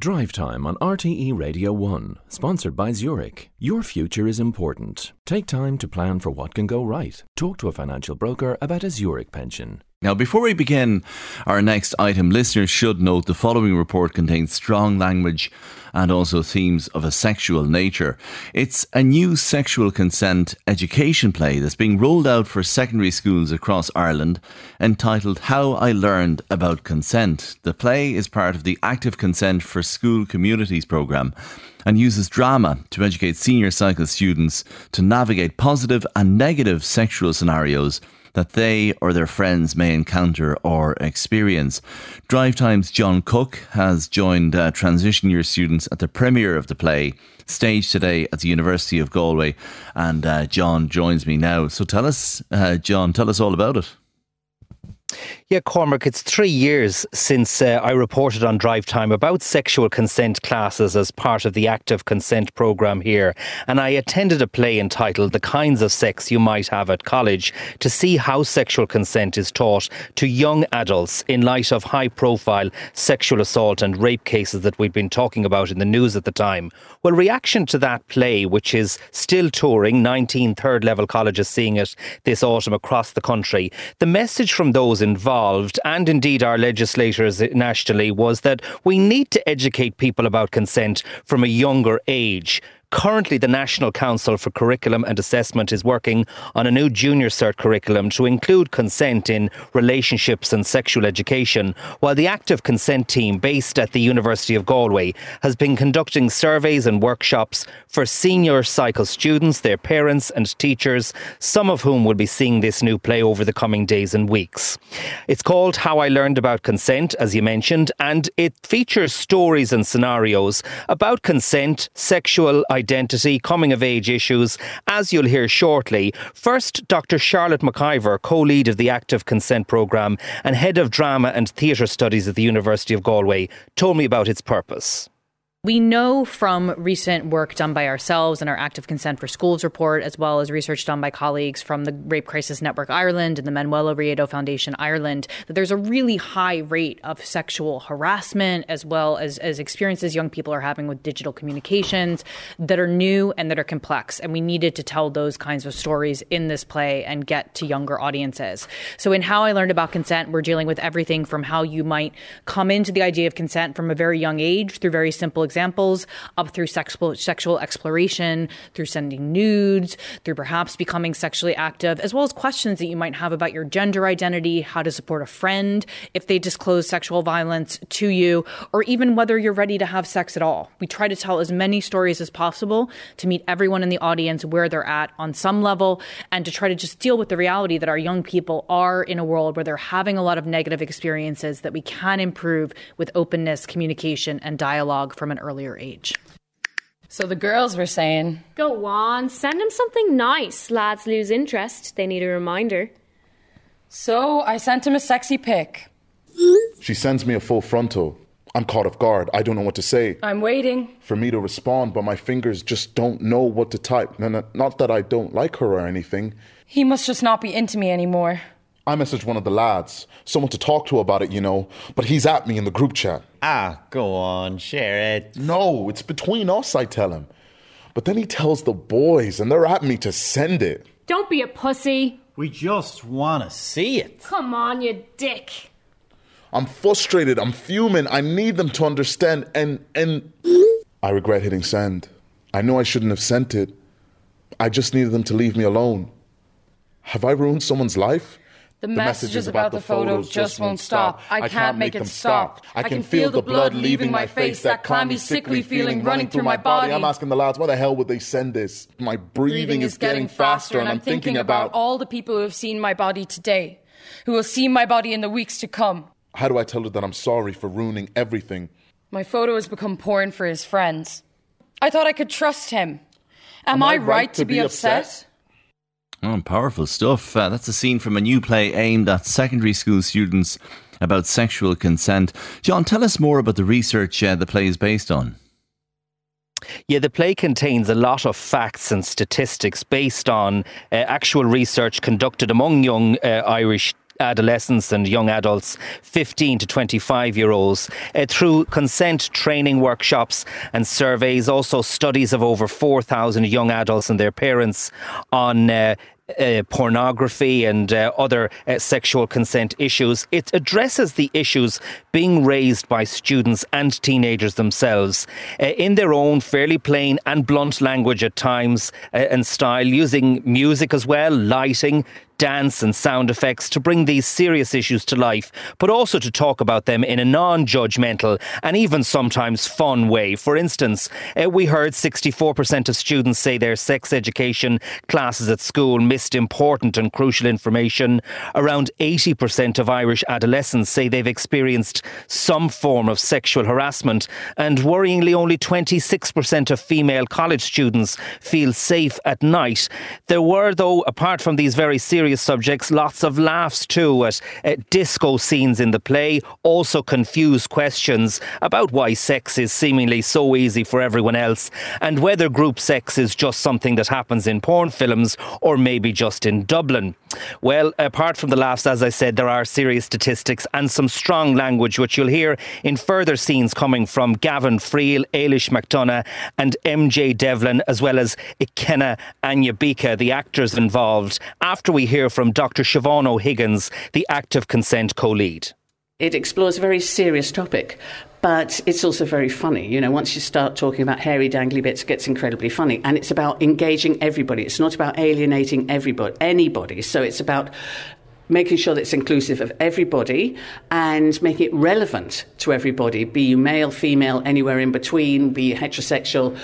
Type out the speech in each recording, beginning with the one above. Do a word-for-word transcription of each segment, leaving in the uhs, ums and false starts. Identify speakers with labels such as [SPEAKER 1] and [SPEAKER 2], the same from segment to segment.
[SPEAKER 1] Drive Time on R T E Radio one, sponsored by Zurich. Your future is important. Take time to plan for what can go right. Talk to a financial broker about a Zurich pension.
[SPEAKER 2] Now, before we begin our next item, listeners should note the following report contains strong language and also themes of a sexual nature. It's a new sexual consent education play that's being rolled out for secondary schools across Ireland, entitled How I Learned About Consent. The play is part of the Active Consent for School Communities programme and uses drama to educate senior cycle students to navigate positive and negative sexual scenarios that they or their friends may encounter or experience. Drive Time's John Cook has joined uh, transition year students at the premiere of the play, staged today at the University of Galway. And uh, John joins me now. So tell us, uh, John, tell us all about it.
[SPEAKER 3] Yeah, Cormac, it's three years since uh, I reported on Drive Time about sexual consent classes as part of the Active Consent programme here. And I attended a play entitled The Kinds of Sex You Might Have at College to see how sexual consent is taught to young adults in light of high-profile sexual assault and rape cases that we've been talking about in the news at the time. Well, reaction to that play, which is still touring, nineteen third-level colleges seeing it this autumn across the country, the message from those involved, and indeed our legislators nationally, was that we need to educate people about consent from a younger age. Currently, the National Council for Curriculum and Assessment is working on a new junior cert curriculum to include consent in relationships and sexual education, while the Active Consent team based at the University of Galway has been conducting surveys and workshops for senior cycle students, their parents and teachers, some of whom will be seeing this new play over the coming days and weeks. It's called How I Learned About Consent, as you mentioned, and it features stories and scenarios about consent, sexual identity, identity, coming of age issues, as you'll hear shortly. First, Doctor Charlotte McIver, co-lead of the Active Consent programme and head of drama and theatre studies at the University of Galway, told me about its purpose.
[SPEAKER 4] We know from recent work done by ourselves and our Active Consent for Schools report, as well as research done by colleagues from the Rape Crisis Network Ireland and the Manuel Oviedo Foundation Ireland, that there's a really high rate of sexual harassment, as well as, as experiences young people are having with digital communications that are new and that are complex. And we needed to tell those kinds of stories in this play and get to younger audiences. So in How I Learned About Consent, we're dealing with everything from how you might come into the idea of consent from a very young age through very simple examples, up through sexual, sexual exploration, through sending nudes, through perhaps becoming sexually active, as well as questions that you might have about your gender identity, how to support a friend if they disclose sexual violence to you, or even whether you're ready to have sex at all. We try to tell as many stories as possible to meet everyone in the audience where they're at on some level, and to try to just deal with the reality that our young people are in a world where they're having a lot of negative experiences that we can improve with openness, communication, and dialogue from an earlier age.
[SPEAKER 5] So the girls were saying,
[SPEAKER 6] go on, send them something nice. Lads lose interest. They need a reminder.
[SPEAKER 5] So I sent him a sexy pic.
[SPEAKER 7] She sends me a full frontal. I'm caught off guard. I don't know what to say.
[SPEAKER 5] I'm waiting
[SPEAKER 7] for me to respond, but my fingers just don't know what to type. Not that I don't like her or anything.
[SPEAKER 5] He must just not be into me anymore.
[SPEAKER 7] I messaged one of the lads, someone to talk to about it, you know, but he's at me in the group chat.
[SPEAKER 8] Ah, go on, share it.
[SPEAKER 7] No, it's between us, I tell him. But then he tells the boys, and they're at me to send it.
[SPEAKER 6] Don't be a pussy.
[SPEAKER 8] We just want to see it.
[SPEAKER 6] Come on, you dick.
[SPEAKER 7] I'm frustrated, I'm fuming, I need them to understand, and, and... I regret hitting send. I know I shouldn't have sent it. I just needed them to leave me alone. Have I ruined someone's life?
[SPEAKER 5] The, the messages about the photos just won't stop. I can't make them stop. I can feel the blood leaving my face, that clammy, sickly feeling running through my body.
[SPEAKER 7] I'm asking the lads, why the hell would they send this? My breathing, breathing is getting faster, and I'm thinking about
[SPEAKER 5] all the people who have seen my body today, who will see my body in the weeks to come.
[SPEAKER 7] How do I tell her that I'm sorry for ruining everything?
[SPEAKER 5] My photo has become porn for his friends. I thought I could trust him. Am, Am I, I right, right to be upset? upset?
[SPEAKER 2] Oh, powerful stuff. Uh, that's a scene from a new play aimed at secondary school students about sexual consent. John, tell us more about the research uh, the play is based on.
[SPEAKER 3] Yeah, the play contains a lot of facts and statistics based on uh, actual research conducted among young uh, Irish adolescents and young adults, fifteen to twenty-five year olds, uh, through consent training workshops and surveys, also studies of over four thousand young adults and their parents on uh, Uh, pornography and uh, other uh, sexual consent issues. It addresses the issues being raised by students and teenagers themselves uh, in their own fairly plain and blunt language at times uh, and style, using music as well, lighting, dance and sound effects to bring these serious issues to life, but also to talk about them in a non-judgmental and even sometimes fun way. For instance, uh, we heard sixty-four percent of students say their sex education classes at school missed important and crucial information. Around eighty percent of Irish adolescents say they've experienced some form of sexual harassment, and worryingly only twenty-six percent of female college students feel safe at night. There were, though, apart from these very serious subjects, lots of laughs too at uh, disco scenes in the play, also confused questions about why sex is seemingly so easy for everyone else and whether group sex is just something that happens in porn films or maybe just in Dublin. Well, apart from the laughs, as I said, there are serious statistics and some strong language, which you'll hear in further scenes coming from Gavin Friel, Ailish McDonough and M J Devlin, as well as Ikenna Anyabika, the actors involved, after we hear from Doctor Siobhan O'Higgins, the active consent co-lead.
[SPEAKER 9] It explores a very serious topic, but it's also very funny. You know, once you start talking about hairy dangly bits, it gets incredibly funny. And it's about engaging everybody. It's not about alienating everybody, anybody. So it's about making sure that it's inclusive of everybody and making it relevant to everybody, be you male, female, anywhere in between, be you heterosexual,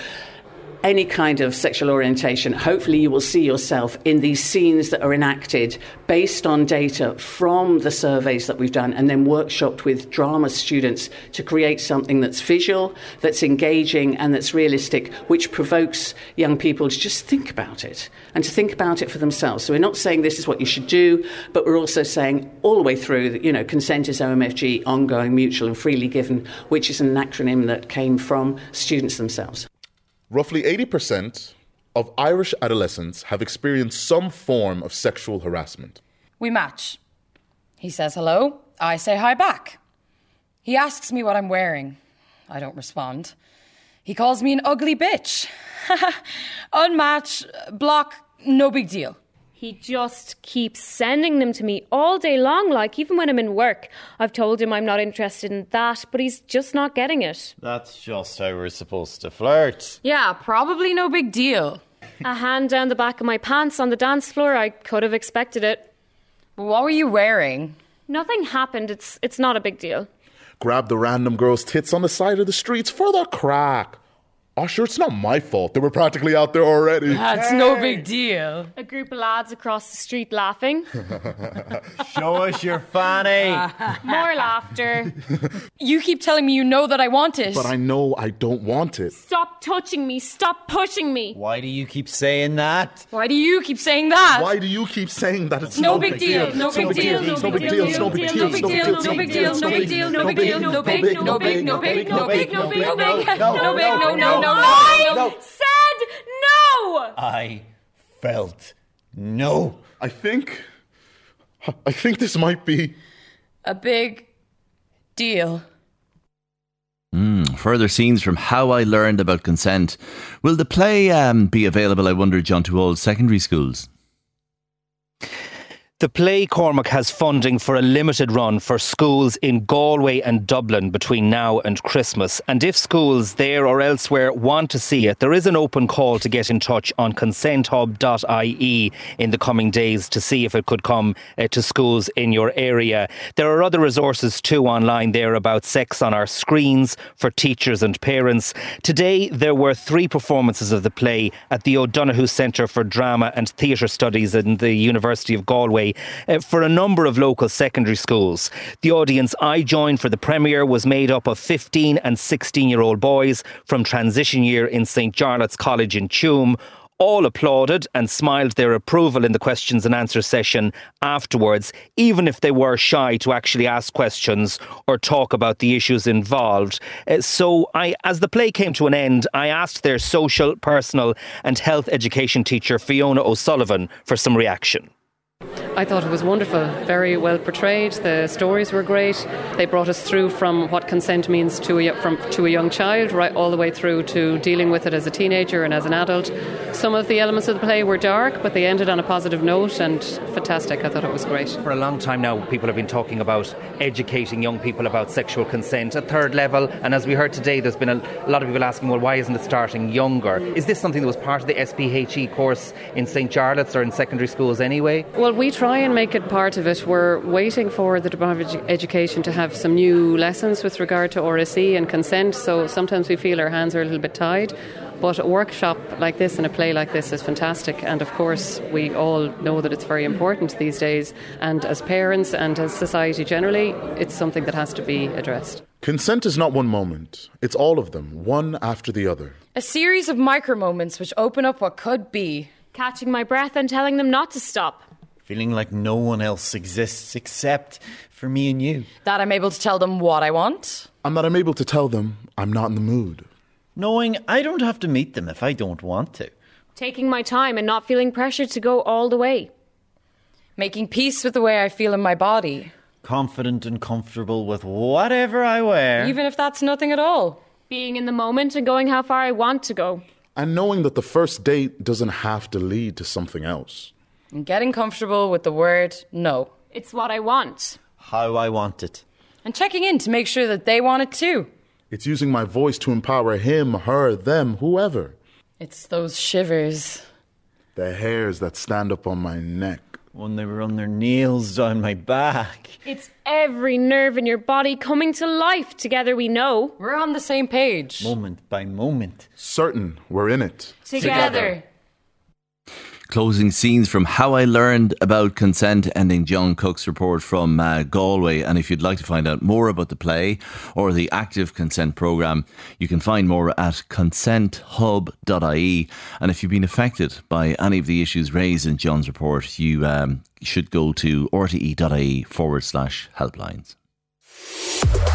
[SPEAKER 9] any kind of sexual orientation. Hopefully you will see yourself in these scenes that are enacted based on data from the surveys that we've done and then workshopped with drama students to create something that's visual, that's engaging and that's realistic, which provokes young people to just think about it and to think about it for themselves. So we're not saying this is what you should do, but we're also saying all the way through that, you know, consent is O M F G, ongoing, mutual and freely given, which is an acronym that came from students themselves.
[SPEAKER 7] Roughly eighty percent of Irish adolescents have experienced some form of sexual harassment.
[SPEAKER 5] We match. He says hello, I say hi back. He asks me what I'm wearing. I don't respond. He calls me an ugly bitch. Unmatch, block, no big deal.
[SPEAKER 6] He just keeps sending them to me all day long, like even when I'm in work. I've told him I'm not interested in that, but he's just not getting it.
[SPEAKER 8] That's just how we're supposed to flirt.
[SPEAKER 5] Yeah, probably no big deal.
[SPEAKER 6] A hand down the back of my pants on the dance floor, I could have expected it.
[SPEAKER 5] But what were you wearing?
[SPEAKER 6] Nothing happened, it's it's not a big deal.
[SPEAKER 7] Grab the random girl's tits on the side of the streets for the crack. Oh, sure, it's not my fault. They were practically out there already.
[SPEAKER 5] That's hey. No big deal.
[SPEAKER 6] A group of lads across the street laughing.
[SPEAKER 8] Show us your fanny.
[SPEAKER 6] More laughter.
[SPEAKER 5] You keep telling me you know that I want it.
[SPEAKER 7] But I know I don't want it.
[SPEAKER 6] Stop touching me. Stop pushing me.
[SPEAKER 8] Why do you keep saying that?
[SPEAKER 5] Why do you keep saying that?
[SPEAKER 7] Why do you keep saying that? It's
[SPEAKER 5] no big deal. No big deal. No big deal. No big deal. No big deal. No big deal. No big deal. No big deal. No big. No big. No big. No big. No big. No big. No big. No big. No no no.
[SPEAKER 6] I said no!
[SPEAKER 8] I felt no.
[SPEAKER 7] I think... I think this might be...
[SPEAKER 5] a big deal.
[SPEAKER 2] Mm, further scenes from How I Learned About Consent. Will the play um, be available, I wonder, John, to all secondary schools?
[SPEAKER 3] The play, Cormac, has funding for a limited run for schools in Galway and Dublin between now and Christmas. And if schools there or elsewhere want to see it, there is an open call to get in touch on consent hub dot I E in the coming days to see if it could come uh, to schools in your area. There are other resources too online there about sex on our screens for teachers and parents. Today there were three performances of the play at the O'Donoghue Centre for Drama and Theatre Studies in the University of Galway. Uh, for a number of local secondary schools. The audience I joined for the premiere was made up of fifteen and sixteen year old boys from transition year in St Jarlath's College in Tuam. All applauded and smiled their approval in the questions and answer session afterwards, even if they were shy to actually ask questions or talk about the issues involved. Uh, so I, as the play came to an end, I asked their social, personal and health education teacher Fiona O'Sullivan for some reaction.
[SPEAKER 10] I thought it was wonderful, very well portrayed. The stories were great. They brought us through from what consent means to a, from, to a young child, right all the way through to dealing with it as a teenager and as an adult. Some of the elements of the play were dark, but they ended on a positive note and fantastic. I thought it was great.
[SPEAKER 3] For a long time now, people have been talking about educating young people about sexual consent at third level. And as we heard today, there's been a lot of people asking, well, why isn't it starting younger? Is this something that was part of the S P H E course in Saint Charlotte's or in secondary schools anyway?
[SPEAKER 10] Well, we try and make it part of it. We're waiting for the Department of Education to have some new lessons with regard to R S E and consent, so sometimes we feel our hands are a little bit tied. But a workshop like this and a play like this is fantastic, and of course we all know that it's very important these days, and as parents and as society generally, it's something that has to be addressed.
[SPEAKER 7] Consent is not one moment, it's all of them, one after the other.
[SPEAKER 5] A series of micro moments which open up what could be.
[SPEAKER 6] Catching my breath and telling them not to stop.
[SPEAKER 8] Feeling like no one else exists except for me and you.
[SPEAKER 5] That I'm able to tell them what I want.
[SPEAKER 7] And that I'm able to tell them I'm not in the mood.
[SPEAKER 8] Knowing I don't have to meet them if I don't want to.
[SPEAKER 6] Taking my time and not feeling pressured to go all the way.
[SPEAKER 5] Making peace with the way I feel in my body.
[SPEAKER 8] Confident and comfortable with whatever I wear.
[SPEAKER 5] Even if that's nothing at all.
[SPEAKER 6] Being in the moment and going how far I want to go.
[SPEAKER 7] And knowing that the first date doesn't have to lead to something else.
[SPEAKER 5] And getting comfortable with the word no.
[SPEAKER 6] It's what I want.
[SPEAKER 8] How I want it.
[SPEAKER 5] And checking in to make sure that they want it too.
[SPEAKER 7] It's using my voice to empower him, her, them, whoever.
[SPEAKER 5] It's those shivers.
[SPEAKER 7] The hairs that stand up on my neck.
[SPEAKER 8] When they run their nails down my back.
[SPEAKER 6] It's every nerve in your body coming to life. Together we know.
[SPEAKER 5] We're on the same page.
[SPEAKER 8] Moment by moment.
[SPEAKER 7] Certain we're in it.
[SPEAKER 5] Together.
[SPEAKER 7] Together.
[SPEAKER 2] Closing scenes from How I Learned About Consent, ending John Cook's report from uh, Galway. And if you'd like to find out more about the play or the Active Consent programme, you can find more at consent hub dot I E. And if you've been affected by any of the issues raised in John's report, you um, should go to r t e dot I E forward slash helplines.